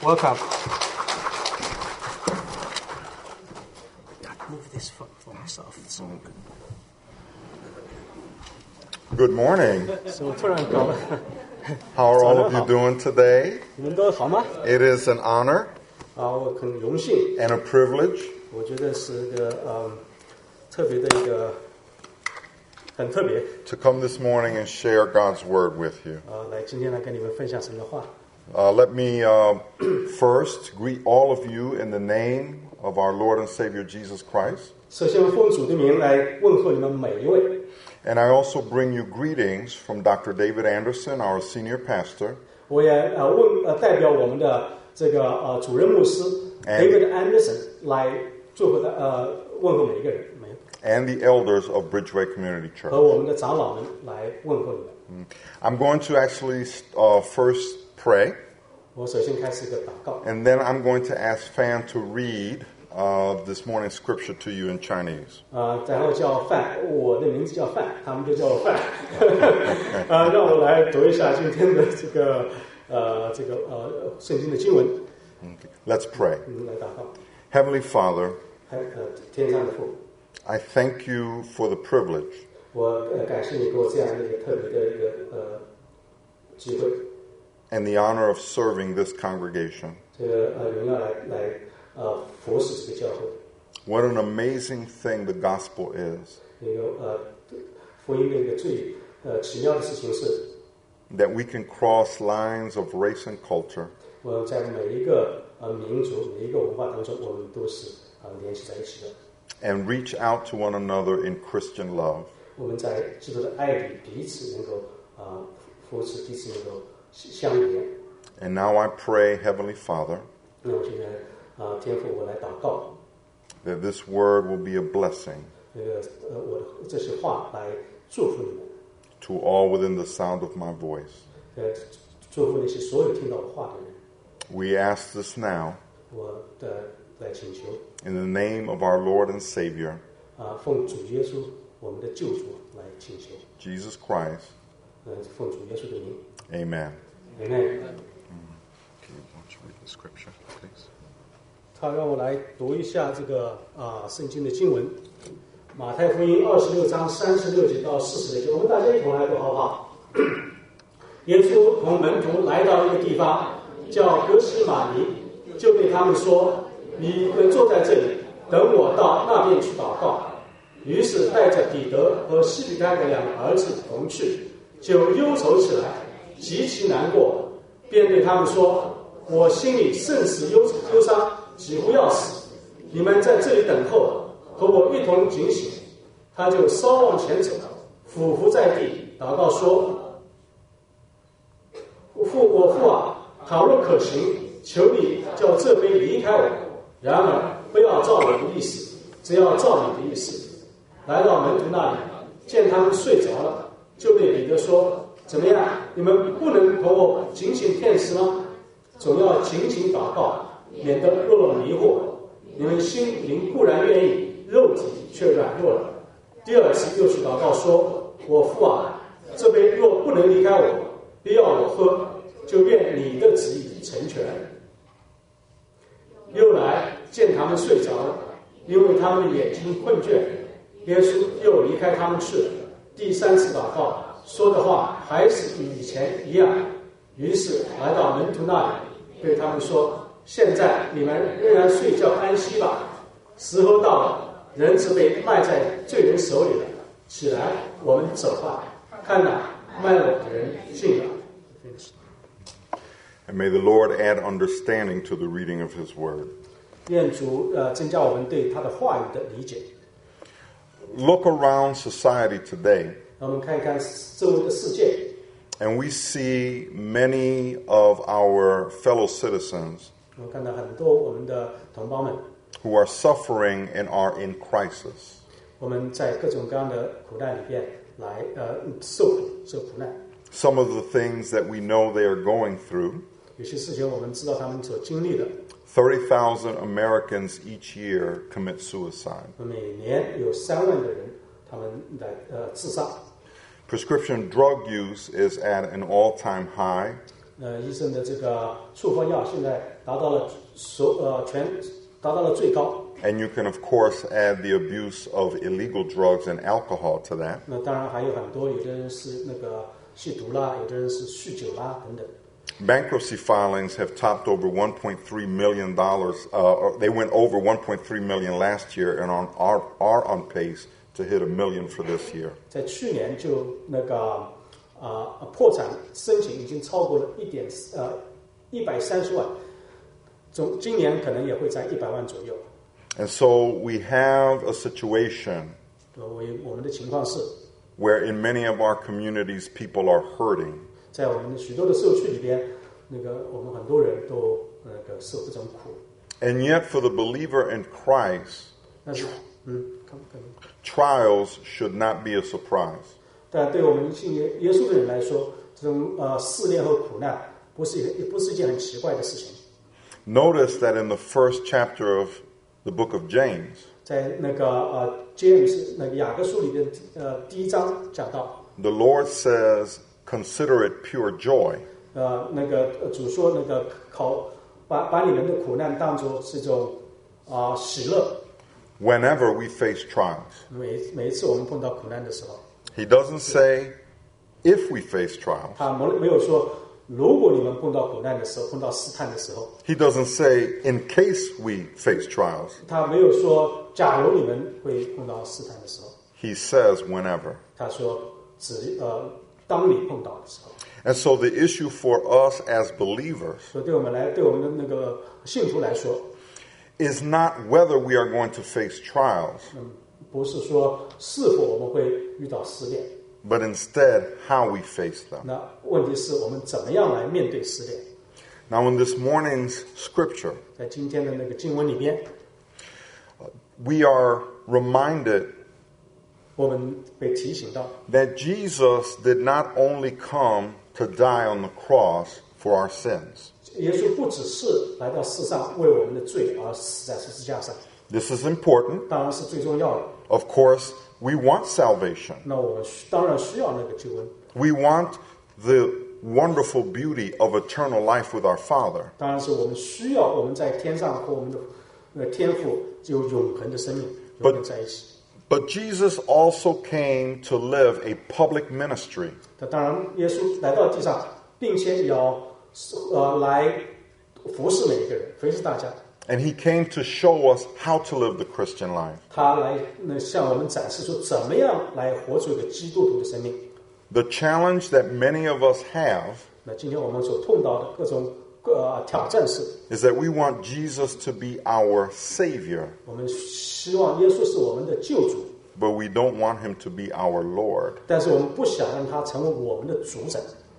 Welcome. Move this for myself. Good morning. 我突然搞了。 How are all of you doing today? 你们都好吗？ It is an honor 我很荣幸， and a privilege 我觉得是个特别的一个很特别 to come this morning and share God's word with you. 来今天来跟你们分享神的话。 Let me first greet all of you in the name of our Lord and Savior Jesus Christ. 首先奉主的名来问候你们每一位。 And I also bring you greetings from Dr. David Anderson, our senior pastor. 我也代表我们的这个主任牧师 David Anderson 来祝福问候每一个人。 And the elders of Bridgeway Community Church. 和我们的长老们来问候你们。 I'm going to actually first pray. 我首先开始一个祷告。 And then I'm going to ask Fan to read this morning's scripture to you in Chinese. 然后叫范，我的名字叫范，他们都叫我范。让我来读一下今天的圣经的经文。 Let's pray. 来祷告。 Heavenly Father, 天上的父， I thank you for the privilege 我感谢你给我这样的一个特别的一个机会， and the honor of serving this congregation. 这个荣耀来服侍这个教会。 What an amazing thing the gospel is, 一个福音的一个最奇妙的事情是， that we can cross lines of race and culture 我们在每一个民族、每一个文化当中，我们都是联系在一起的。 and reach out to one another in Christian love. 我们在基督的爱里彼此能够扶持，彼此能够相连。 And now I pray, Heavenly Father, 那我现在天父，我来祷告， that this word will be a blessing 我的这些话来祝福你们， to all within the sound of my voice. 祝福那些所有听到我话的人。 We ask this now 我来请求， in the name of our Lord and Savior, 奉主耶稣我们的救主来请求， Jesus Christ. 奉主耶稣的名。 Amen. Amen。 Okay, why don't you read the scripture, please? 他让我来读一下这个圣经的经文，马太福音26章36节到40节，我们大家一同来读好不好？耶稣同门徒来到一个地方，叫格西马尼，就对他们说：“你们坐在这里，等我到那边去祷告。”于是带着彼得和西比太的两个儿子同去，就忧愁起来，极其难过，便对他们说：“我心里甚是忧伤，几乎要死。你们在这里等候，和我一同警醒。”他就稍往前走，俯伏在地，祷告说：“我父啊，倘若可行，求你叫这杯离开我。然而不要照我的意思，只要照你的意思。”来到门徒那里，见他们睡着了，就对彼得说：“怎么样？你们不能同我警醒片时吗？总要警醒祷告，免得落了迷惑。你们心灵固然愿意，肉体却软弱了。”第二次又去祷告说：“我父啊，这杯若不能离开我，必要我喝，就愿你的旨意成全。”又来见他们睡着了，因为他们的眼睛困倦。耶稣又离开他们去了。第三次祷告说的话还是与以前一样。于是来到门徒那里，对他们说：“现在你们仍然睡觉安息吧，时候到了，人子被卖在罪人手里了。起来，我们走吧。看哪，卖我的人进了。” And may the Lord add understanding to the reading of His word. 愿主增加我们对他的话语的理解。 Look around society today, 我们看一看周围的世界， and we see many of our fellow citizens 我们看到很多我们的同胞们， who are suffering and are in crisis. 我们在各种各样的苦难里边来受苦难。 Some of the things that we know they are going through, 有些事情我们知道他们所经历的。 30,000 Americans each year commit suicide. 每年有3万的人，他们来自杀。 Prescription drug use is at an all-time high. 医生的这个处方药现在达到了最高。 And you can, of course, add the abuse of illegal drugs and alcohol to that. 那当然还有很多，有的人是那个吸毒啦，有的人是酗酒啦等等。 Bankruptcy filings have topped over $1.3 million. They went over $1.3 million last year and are on pace to hit $1 million for this year. 在去年就那个破产申请已经超过了130万，今年可能也会在100万左右。 And so we have a situation 我们的情况是 where in many of our communities people are hurting. 在我们许多的社区里边，我们很多人都受这种苦。 And yet for the believer in Christ, 但是 trials should not be a surprise. 但对我们信耶稣的人来说，这种试炼和苦难不是一件很奇怪的事情。 Notice that in the first chapter of the book of James, 在James 雅各书里边第1章讲到 the Lord says, "Consider it pure joy." 主说把你们的苦难当作是一种喜乐。 Whenever we face trials. 每一次我们碰到苦难的时候， He doesn't say if we face trials. 他没有说如果你们碰到苦难的时候，碰到试探的时候。 He doesn't say in case we face trials. 他没有说假如你们会碰到试探的时候。 He says whenever. 他说当你碰到的时候。 And so the issue for us as believers 所以对我们的信徒来说 is not whether we are going to face trials, 不是说是否我们会遇到试炼， but instead how we face them. 那问题是我们怎么样来面对试炼。 Now in this morning's scripture, 在今天的经文里边， we are reminded 我们被提醒到 that Jesus did not only come to die on the cross for our sins. 耶稣不只是来到世上为我们的罪而死在十字架上， This is important. 当然是最重要的。 Of course, we want salvation. 那我们当然需要救恩， We want the wonderful beauty of eternal life with our Father. 当然是我们需要我们在天上和我们的天父有永恒的生命永恒在一起。 But Jesus also came to live a public ministry. 当然，耶稣来到地上，并且要来服侍每一个人，服侍大家。 And he came to show us how to live the Christian life. 他来向我们展示出怎么样来活出一个基督徒的生命。 The challenge that many of us have 那今天我们所碰到的各种挑战是， is that we want Jesus to be our Savior, 我们希望耶稣是我们的救主， but we don't want him to be our Lord. 但是我们不想让他成为我们的主宰。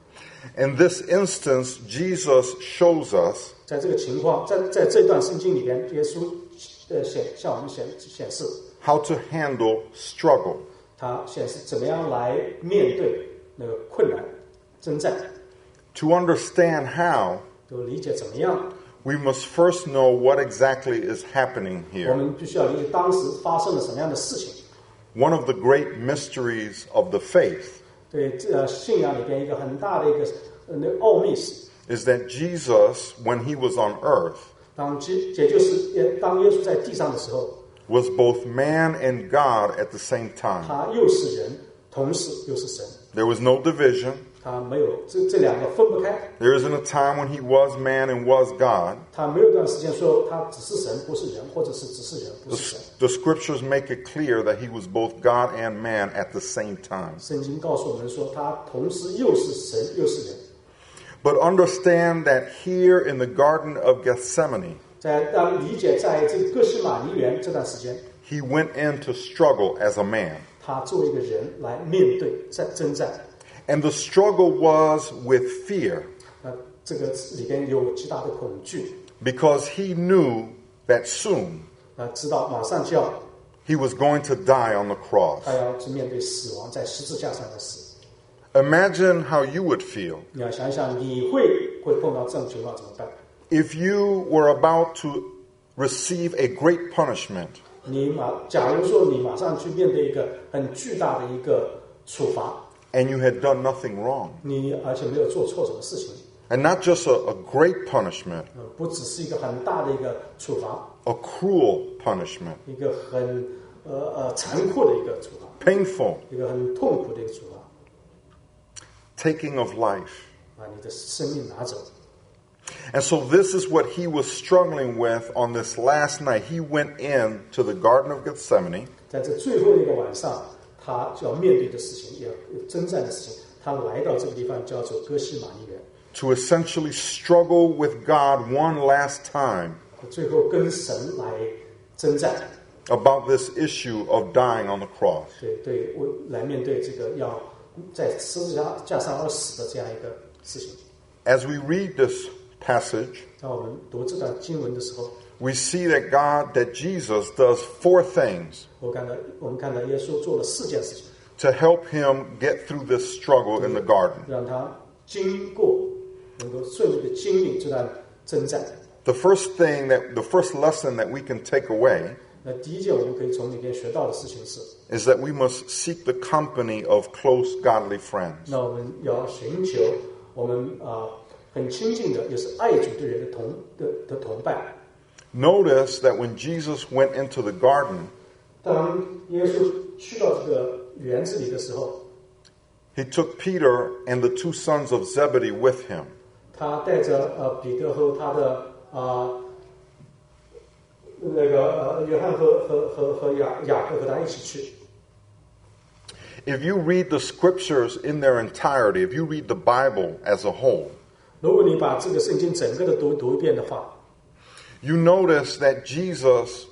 In this instance, Jesus shows us 在这个情况，在这段圣经里边，耶稣向我们显示 how to handle struggle. 他显示怎么样来面对困难、征战。 To understand how, 就理解怎么样， we must first know what exactly is happening 我 here. 们必须要理解当时发生了什么样的事情。 One of the great mysteries of the faith 对，信仰里边一个很大的一个奥秘是， is that Jesus, when he was on earth, 也就是当耶稣在地上的时候， was both man and God at the same time. 他又是人，同时又是神， There was no division. 他没有这两个分不开。 There isn't a time when he was man and was God. 他没有一段时间说他只是神不是人，或者是只是人不是神。 The scriptures make it clear that he was both God and man at the same time. 圣经告诉我们说，他同时又是神又是人。 But understand that here in the Garden of Gethsemane, 当理解在这个哥西玛尼园这段时间， he went in to struggle as a man. 他作为一个人来面对征战。 And the struggle was with fear, 这个里边有极大的恐惧， because he knew that soon 知道马上就要 he was going to die on the cross. 他要去面对死亡，在十字架上的死。 Imagine how you would feel 你要想一想，你会碰到这种情况怎么办？ if you were about to receive a great punishment 假如说你马上去面对一个很巨大的一个处罚， and you had done nothing wrong. 而且没有做错什么事情， And not just a great punishment, 不只是一个很大的一个处罚， a cruel punishment, 一个很残酷的一个处罚， painful, 一个很痛苦的一个处罚， taking of life. 把你的生命拿走。 And so this is what he was struggling with on this last night. He went into the Garden of Gethsemane 在这最后一个晚上，他就要面对的事情，也有征战的事情。他来到这个地方叫做哥西玛尼园， to essentially struggle with God one last time 最后跟神来征战， about this issue of dying on the cross. 对，来面对这个要在十字架上而死的这样一个事情。 As we read this passage, 当我们读这段经文的时候， we see that Jesus does 4 things 我们看到耶稣做了4件事情， to help him get through this struggle in the garden. 让他能够顺利的经历这段征战。 The first lesson that we can take away 那第一件我们可以从里面学到的事情是， is that we must seek the company of close godly friends. 那我们要寻求我们很亲近的，也是爱主的人的同伴。 Notice that when Jesus went into the garden, 当耶稣去到这个园子里的时候， he took Peter and the 2 sons of Zebedee with him. 他带着彼得和他的那个约翰和雅各和他一起去。 If you read the scriptures in their entirety, if you read the Bible as a whole, 如果你把这个圣经整个的读一遍的话， you notice that Jesus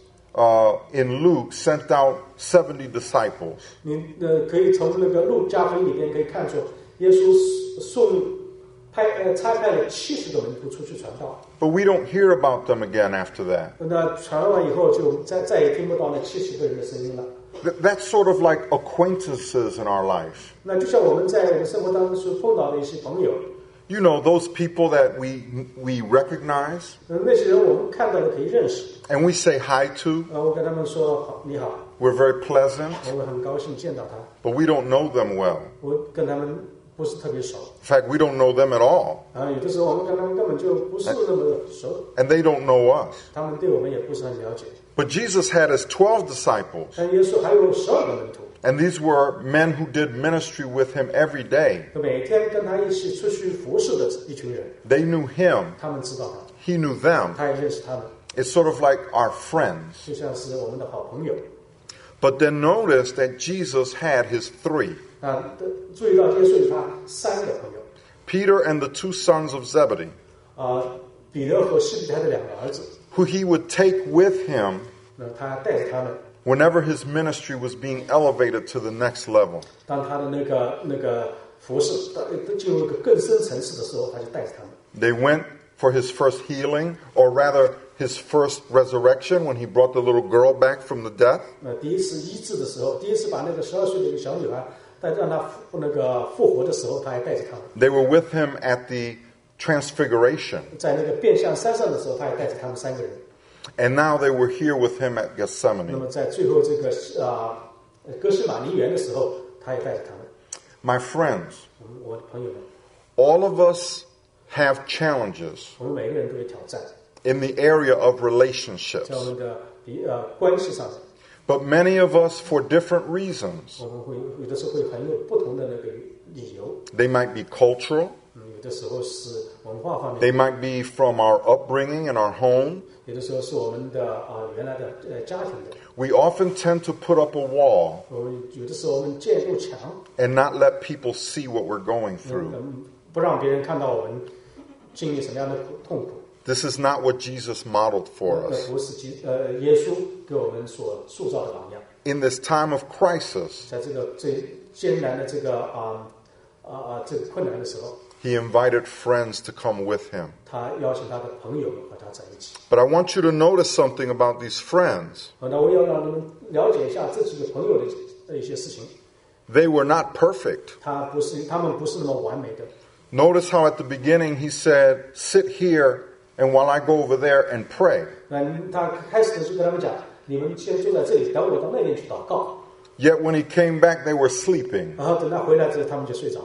in Luke sent out 70 disciples. 你可以从那个路加福音里边可以看出，耶稣差派了70个门徒出去传道。 But we don't hear about them again after that. 那传完以后，就再也听不到那70个人的声音了。 That's sort of like acquaintances in our life. 那就像我们在我们生活当中所碰到的一些朋友， You know, those people that we recognize 那些人我们看到的可以认识， and we say hi to. 我跟他们说好，你好， We're very pleasant, 我们很高兴见到他， but we don't know them well. 我跟他们不是特别熟， In fact, we don't know them at all, 有的时候我们跟他们根本就不是那么熟， and they don't know us. 他们对我们也不是很了解。 But Jesus had his 12 disciples, 但耶稣还有12个门徒， and these were men who did ministry with him every day. 每天跟他一起出去服侍的一群人， They knew him, 他们知道他， he knew them. 他也认识他们， It's sort of like our friends. 就像是我们的好朋友。 But then notice that Jesus had his 3. 注意到耶稣有他3个朋友， Peter and the 2 sons of Zebedee, 彼得和西比泰的2个儿子， who he would take with him 那他带着他们， whenever his ministry was being elevated to the next level. 当他的那个服侍进入一个更深层次的时候，他就带着他们。 They went for his first healing, or rather his first resurrection when he brought the little girl back from the death. 第一次医治的时候，第一次把那个12岁的一个小女孩让她复活的时候，他还带着他们。 They were with him at the transfiguration. 在那个变相山上的时候，他也带着他们3个人。 And now they were here with him at 那 Gethsemane. 么在最后这个哥西玛尼园的时候，他也带着他们。 My friends, 我的朋友们， all of us have challenges 我们每个人都有挑战， in the area of relationships. 在我们的关系上面， But many of us, for different reasons, 我们会有的时候会很有不同的那个理由， they might be cultural, 有的时候是文化方面， they might be from our upbringing in our home. 有的时候是我们的原来的家庭的。 We often tend to put up a wall 我们有的时候我们建筑墙， and not let people see what we're going through. 不让别人看到我们经历什么样的痛苦。 This is not what Jesus modeled for 那 us. 不是耶稣给我们所塑造的榜样。 In this time of crisis, 在这个最艰难的这个困难的时候， he invited friends to come with him. 他邀请他的朋友们和他在一起。 But I want you to notice something about these friends. 那我要让你们了解一下这几个朋友的一些事情。 They were not perfect. 他们不是那么完美的。 Notice how at the beginning he said, sit here and while I go over there and pray. 他开始的时候跟他们讲，你们先坐在这里，等我到那边去祷告。 Yet when he came back, they were sleeping. 然后等他回来之后，他们就睡着了。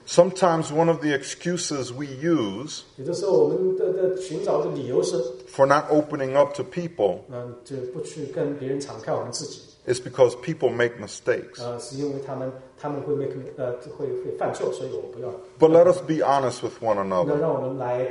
Sometimes one of the excuses we use 有的时候我们的寻找的理由是， for not opening up to people 就不去跟别人敞开我们自己， is because people make mistakes. 是因为他们会会犯错，所以我不要。 But let us be honest with one 那 another. 让我们来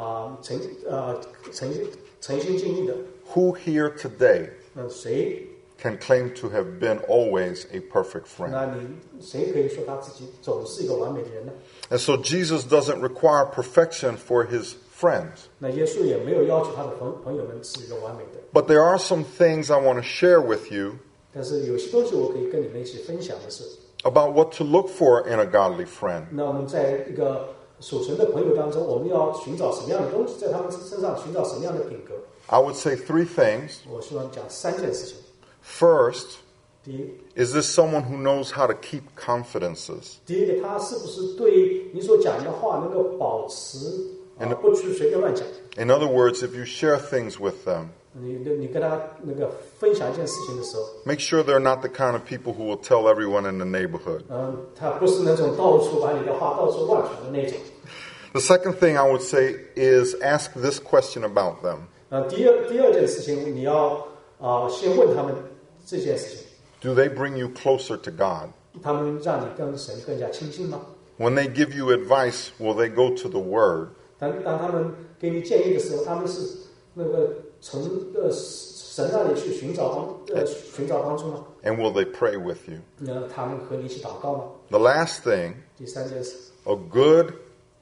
诚心敬意的， Who here today 谁？ can claim to have been always a perfect friend? 那你谁可以说他自己总是一个完美的人呢？ And so Jesus doesn't require perfection for his friends. 那耶稣也没有要求他的朋友们是一个完美的。 But there are some things I want to share with you 但是有些东西我可以跟你们一起分享的是， about what to look for in a godly friend. 那我们在一个属神的朋友当中，我们要寻找什么样的东西，在他们身上寻找什么样的品格？ I would say three things. 我希望讲3件事情。 First, 第一， is this someone who knows how to keep confidences? 第一个，他是不是对你所讲的话能够保持不去随便乱讲？ In other words, if you share things with them, 你跟他分享一件事情的时候， make sure they're not the kind of people who will tell everyone in the neighborhood. 他不是那种到处把你的话到处乱传的那种。 The second thing I would say is ask this question about them. 第二件事情，你要先问他们这件事情， Do they bring you closer to God? 他们让你跟神更加亲近吗？ When they give you advice, will they go to the Word? 当他们给你建议的时候，他们是从神那里去寻找帮助吗？ And will they pray with you? 那他们和你一起祷告吗？ The last thing, 第3件事， a good,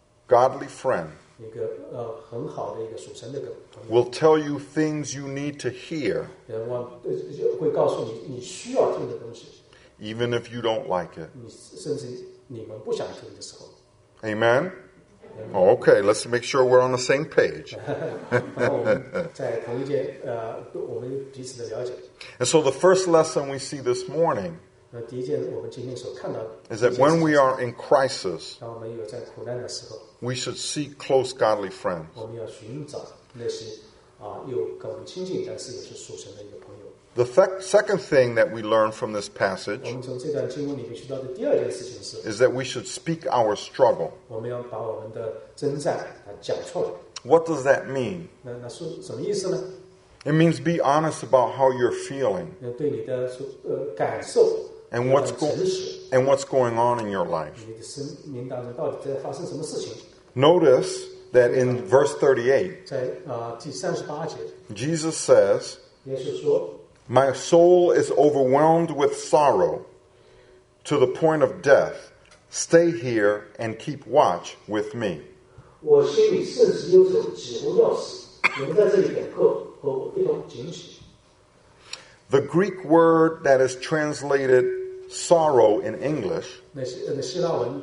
godly friend 一个很好的一个属神的朋友， will tell you things you need to hear, 会告诉你需要听的东西， even if you don't like it. 甚至你们不想听的时候。 Amen? Oh, okay, let's make sure we're on the same page. 然后我们在同一件我们彼此的了解。 And so the first lesson we see this morning 第一件我们今天所看到的 is that when we are in crisis, 当我们有在苦难的时候， we should seek close, godly friends. 我们要寻找那些又跟我们亲近，但是也是属神的一个朋友。 The second thing that we learn from this 我 passage 们从这段经文里面学到的第二件事情是， is that we should speak our struggle. 我们要把我们的征战讲出来。 What does that mean? 那是什么意思呢？ It means be honest about how you're feeling 对你的感受 and 要 what's 诚实， what's going on in your life. 你的生命当中到底在发生什么事情？ Notice that in verse 38, 在第38节， Jesus says, 耶稣说。 My soul is overwhelmed with sorrow to the point of death. Stay here and keep watch with me. 我心里甚是忧愁，几乎要死。你们在这里等候，和我一同警醒。 The Greek word that is translated sorrow in English 那希腊文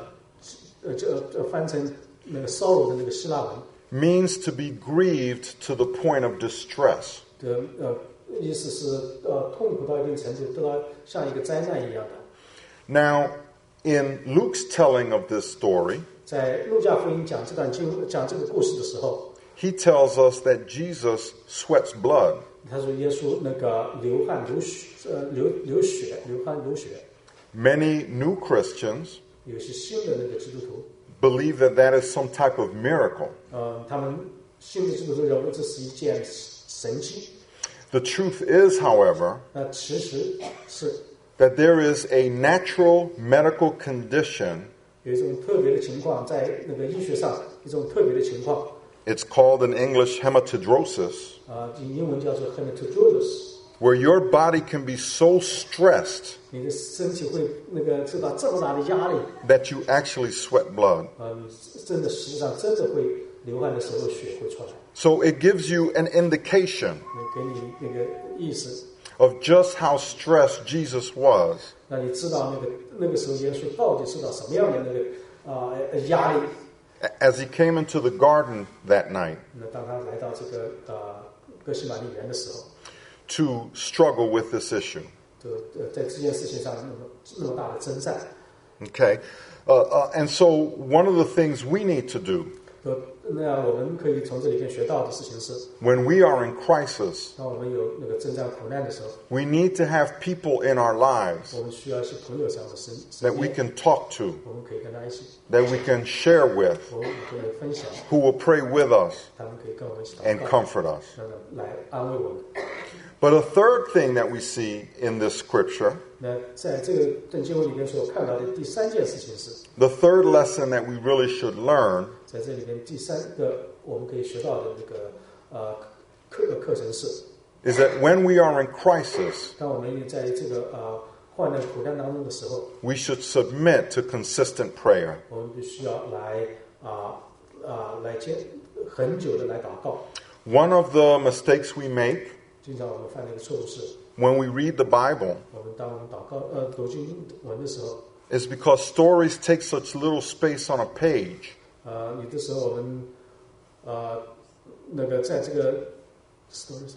翻成那个 sorrow 的那个希腊文 means to be grieved to the point of distress. 的意思是痛苦到一定程度，都要像一个灾难一样的。 Now, in Luke's telling of this story, 在路加福音讲这个故事的时候， he tells us that Jesus sweats blood. 他说耶稣那个流汗流血。 Many new Christians 有些新的那个基督徒， believe that that is some type of miracle. 他们新的基督徒认为这是一件神迹。 The truth is, however, 那其实是 that there is a natural medical condition. 有一种特别的情况，在那个医学上一种特别的情况， It's called in English hematidrosis, 英文叫做 hematidrosis， where your body can be so stressed 你的身体会那个受到这么大的压力， that you actually sweat blood. 真的实际上真的会流汗的时候血会出来， So it gives you an indication 给你那个意思， of just how stressed Jesus was. 让你知道那个时候耶稣到底受到什么样的那个压力。 As he came into the garden that night 那当他来到这个哥西玛丽园的时候， to struggle with this issue. 在这件事情上那么大的征战。 Okay? And so one of the things we need to do 那样我们可以从这里面学到的事情是， when we are in crisis, 当我们有那个征战苦难的时候， we need to have people in our lives 我们需要一些朋友这样的身 that we 边， can talk to, 我们可以跟他一起， that we can share with, 我们可以分享， who will pray with us 他们可以跟我们一起祷 and 告， comfort us. 让他们来安慰我们。 But a third thing that we see in this scripture, 那在这个圣经文里面所看到的第三件事情是， the third lesson that we really should learn, 在这里面第三个我们可以学到的那个课程是， is that when we are in crisis, 当我们在这个患难苦难当中的时候， we should submit to consistent prayer. 我们必须要来很久的来祷告。 One of the mistakes we make 经常我们犯的一个错误是， when we read the Bible 当我们读经文的时候， is because stories take such little space on a page. 有的时候我们那个在这个 stories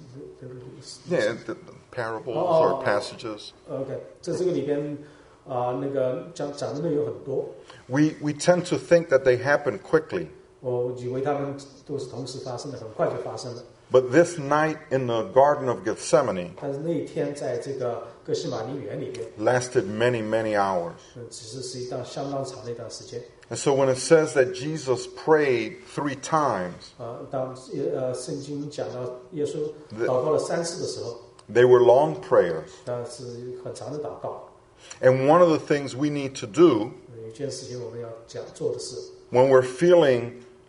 Yeah, the parables or passages. OK， 在这个里边那个讲的内容很多， We tend to think that they happen quickly. 我以为他们都是同时发生的，很快就发生了。 But this night in the Garden of Gethsemane 但是那一天在这个哥西玛尼园里边， lasted many, many hours. 其实是一段相当长的一段时间。 And so when it says that Jesus prayed 3 times, 当圣经讲到耶稣祷告了3次的时候， they were long prayers. 那是很长的祷告。 And one of the things we need to do 有一件事情我们要做的是， when we're feeling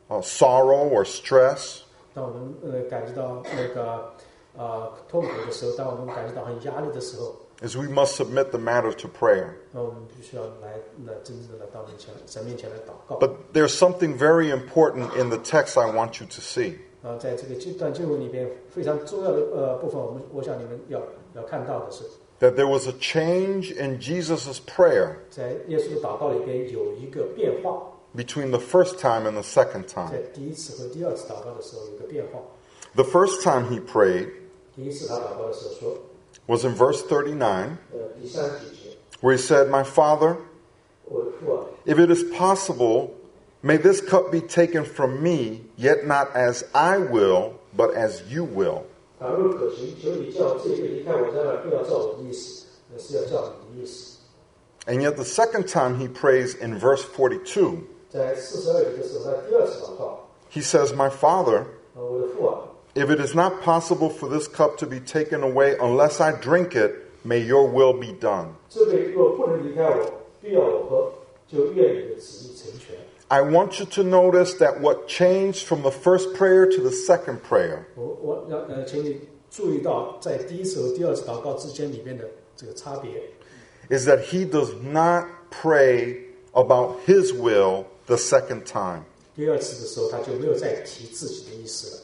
sorrow or stress, 当我们感觉到那个痛苦的时候，当我们感觉到很压力的时候， is we must submit the matter to prayer. 那我们必须要来真正的来到神面前来祷告。 But there's something very important in the text I want you to see. 在这个段经文里边非常重要的部分，我想你们要看到的是， That there was a change in Jesus' prayer 在耶稣的祷告里边有一个变化， between the first time and the second 在 time. 第一次和第二次祷告的时候有一个变化。 The first time he prayed 第一次他祷告的时候说， was in verse 39, 第三几节， where he said, "My Father, 我的父啊， if it is possible, may this cup be taken from me, yet not as I will, but as you will." 倘若可行，求你叫这杯离开我这儿，不要照我的意思，而是要照你的意思。 And yet the second time he prays in verse 42, 在42节的时候，他第二次祷告， he says, "My Father, 我的父啊， if it is not possible for this cup to be taken away unless I drink it, may your will be done." 这杯若不能离开我，必要我喝，就愿你的旨意成全。 I want you to notice that what changed from the first prayer to the second prayer 我请你注意到，在第一次和第二次祷告之间里面的这个差别。 is that he does not pray about his will the second time. 第二次的时候，他就没有再提自己的意思了。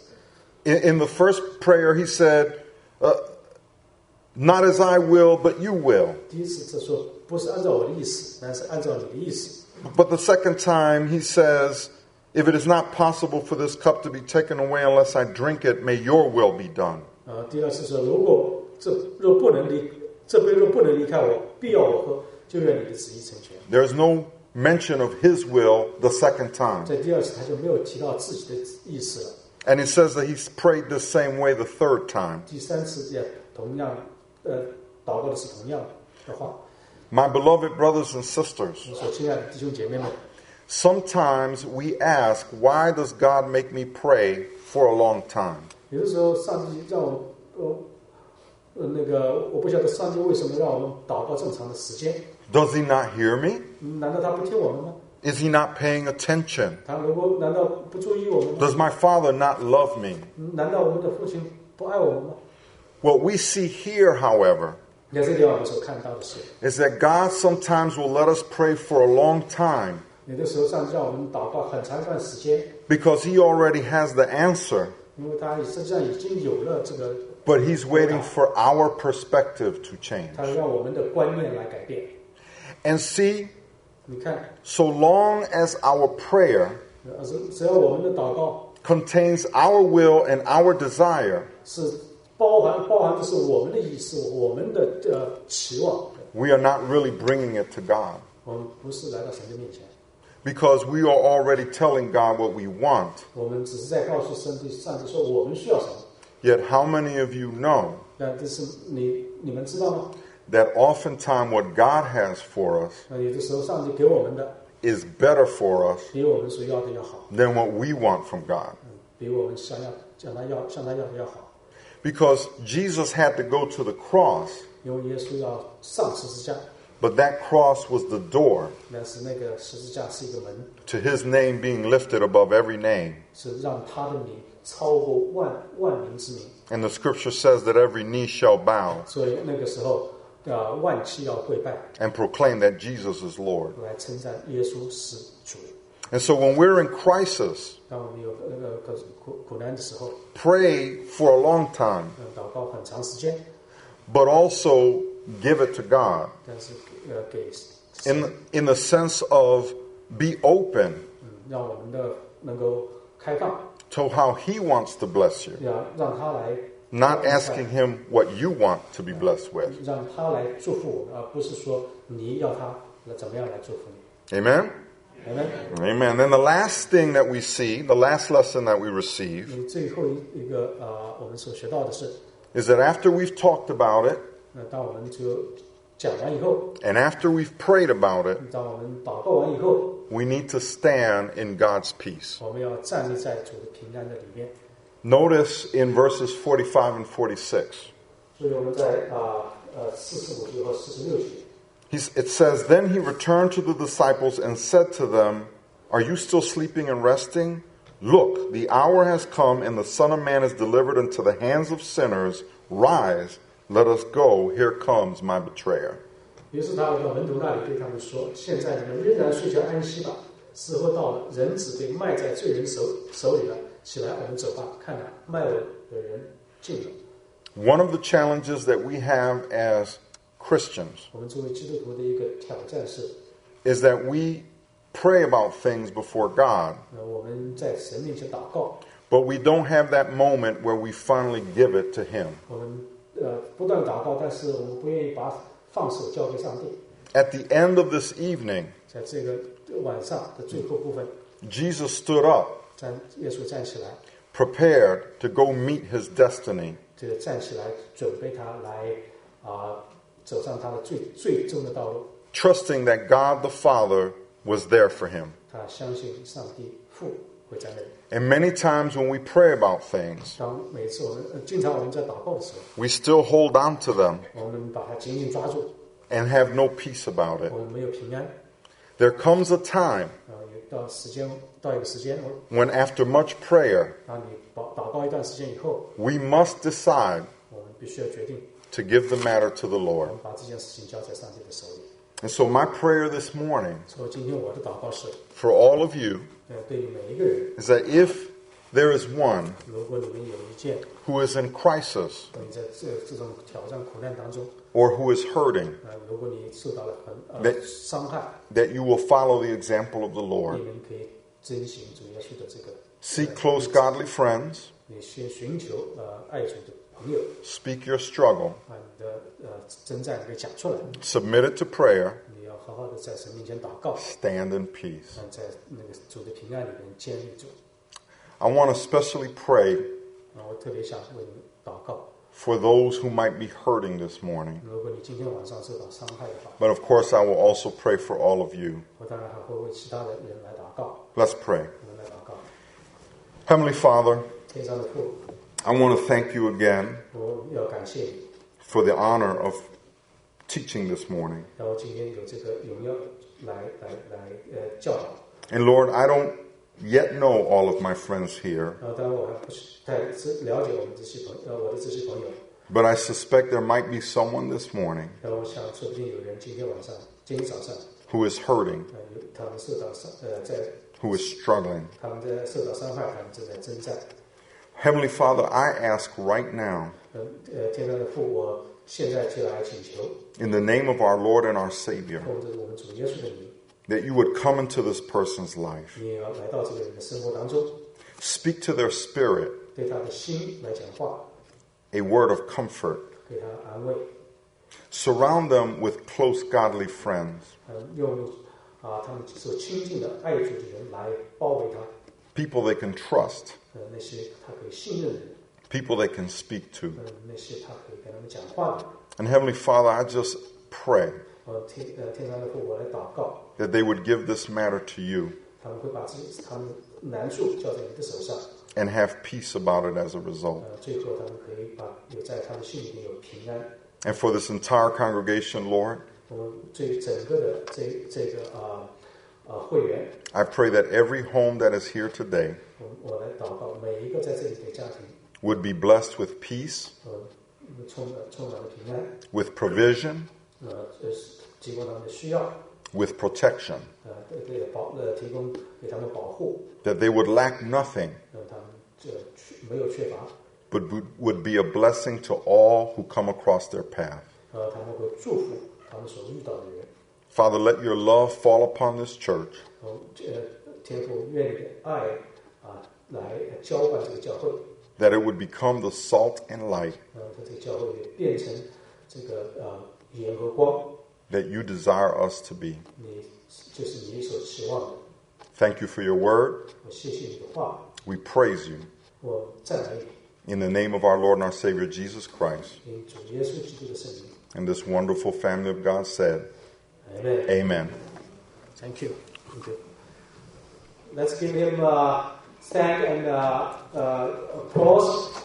In the first prayer, he said, "Not as I will, but you will." 第一次他说不是按照我的意思，但是按照你的意思。 But the second time, he says, "If it is not possible for this cup to be taken away unless I drink it, may your will be done." 第二次说，如果这杯若不能离开我，必要我喝，就愿你的旨意成全。 There's no mention of his will the second time. 在第二次他就没有提到自己的意思了。 And it says that he's prayed the same way the third time. 第三次也同样，祷告的是同样的话。 My beloved brothers and sisters, 我所亲爱的弟兄姐妹们， sometimes we ask, why does God make me pray for a long time? 有的时候上帝让我，我不晓得上帝为什么让我们祷告这么长的时间？ Does he not hear me? 难道他不听我们吗？ Is he not paying attention? 他难道不注意我们吗？ Does my father not love me? 难道我们的父亲不爱我们吗？ What we see here, however, 在这个地方我们所看到的是， is that God sometimes will let us pray for a long time 有的时候上帝让我们祷告很长一段时间， because he already has the answer, 因为他实际上已经有了这个， but he's waiting for our perspective to change. 他让我们的观念来改变。 And see, 你看， so long as our prayer 只要我们的祷告 contains our will and our desire, 是包含的是我们的意思，我们的期望， we are not really bringing it to God. 我们不是来到神的面前。 because we are already telling God what we want. 我们只是在告诉上帝说我们需要什么。 Yet how many of you know 但这是你们知道吗？ that oftentimes what God has for us 有的时候上帝给我们的 is better for us 比我们所要的要好， than what we want from God? 比我们向他要的要好。 Because Jesus had to go to the cross, 因为耶稣要上十字架， but that cross was the door 但是那个十字架是一个门， to his name being lifted above every name. 是让他的名超过万民之名。 And the scripture says that every knee shall bow 所以那个时候，万妻要跪拜， and proclaim that Jesus is Lord. 来称赞耶稣是主。 And so when we're in crisis, 当我们有苦难的时候， pray for a long time, 祷告很长时间， but also give it to God 但是给 in the sense of be open 让我们的能够开放， to how he wants to bless you, 让他来 not asking him what you want to be blessed with. 让他来祝福我们，而不是说你要他怎么样来祝福你。 Amen? Amen. Amen. Then the last thing that we see, the last lesson that we receive, 最后一个我们所学到的是， is that after we've talked about it, 当我们就讲完以后， and after we've prayed about it, 当我们祷告完以后， we need to stand in God's peace. 我们要站立在主的平安的里面。 Notice in verses 45 and 46, 所以我们在45节和46节。 it says, Then he returned to the disciples and said to them, Are you still sleeping and resting? Look, the hour has come, and the Son of Man is delivered into the hands of sinners. Rise, let us go. Here comes my betrayer. 于是他来到门徒那里，对他们说：“现在你们仍然睡觉安息吧，时候到了，人子被卖在罪人手里了。起来，我们走吧。看哪，卖我的人近了。” One of the challenges that we have as Christians 我们作为基督徒的一个挑战是， is that we pray about things before God, 我们在神面前祷告， but we don't have that moment where we finally give it to Him. 我们不断祷告，但是我们不愿意把放手交给上帝。 At the end of this evening, 在这个晚上的最后部分， Jesus stood up, 耶稣站起来， prepared to go meet his destiny. 这个站起来准备他来走上他的最终的道路。 trusting that God the Father was there for him. 他相信上帝父会在那里。 And many times when we pray about things, 当每次经常我们在祷告的时候， we still hold on to them 我们把它紧紧抓住， and have no peace about it. 我们没有平安。 There comes a time 到一个时间， when after much prayer, 当你祷告一段时间以后， we must decide 我们必须要决定， to give the matter to the 我 Lord. 们把这件事情交在上帝的手里。 And so my prayer this morning 所以今天我的祷告是， for all of you 对于每一个人， is that if there is one 如果你们有一件， who is in crisis 你在这种挑战苦难当中， or who is hurting, 如果你受到了那伤害， that you will follow the example of the 你 Lord. 们可以遵循主耶稣的这个， Seek close godly friends, 你先寻求爱主的朋友， speak your struggle, 把你的征战给讲出来， submit it to prayer, 你要好好的在神面前祷告， stand in peace. 在那个主的平安里面坚立住。 I want to especially pray 我特别想为你们祷告。 for those who might be hurting this morning. 如果你今天晚上受到伤害的话， But of course, I will also pray for all of you. 我当然还会为其他的人来祷告。 Let's pray. 我们来祷告。 Heavenly Father, 天上的父， I want to thank you again 我要感谢你， for the honor of teaching this morning. 让我今天有这个荣耀来教导。 And Lord, I don't yet know all of my friends here, 当然我还不是太了解我的这些朋友， but I suspect there might be someone this morning 但我想说不定有人今天早上， who is hurting, 他们受到 who is struggling. 他们在受到伤害，他们正在征战。 Heavenly Father, I ask right now, 天上的父，我现在就来请求， in the name of our Lord and our Savior, 奉着我们主耶稣的名， that you would come into this person's life, 你也要来到这个人的生活当中， speak to their spirit 对他的心来讲话， a word of comfort, 给他安慰， surround them with close godly friends, 用他们所亲近的爱主的人来包围他， people they can trust, 那些他可以信任的人， people they can speak to. 那些他可以跟他们讲话的。 And Heavenly Father, I just pray 天上的父，我来祷告， that they would give this matter to you 他们会把他们难处交在你的手上， and have peace about it as a result. 最后他们可以有在他们心里面有平安。 And for this entire congregation, Lord, 我们整个的这个会员， I pray that every home that is here today 我来祷告，每一个在这里的家庭， would be blessed with peace, 充满了平安， with provision, 提供他们的需要， with protection, 提供给他们保护， that they would lack nothing, 他们没有缺乏， but would be a blessing to all who come across their path. 他们会祝福他们所遇到的人。 Father, let your love fall upon this church, 天父愿你的爱来浇灌这个教会， that it would become the salt and light 这个教会也变成这个盐和光， that you desire us to be. 就是你所期望的。 Thank you for your word. 我谢谢你的话， We praise you. 我赞美你， In the name of our Lord and our Savior, Jesus Christ, 因主耶稣基督的圣名。 and this wonderful family of God said, Amen. Amen. Thank you. Thank you. Let's give him stand and applause.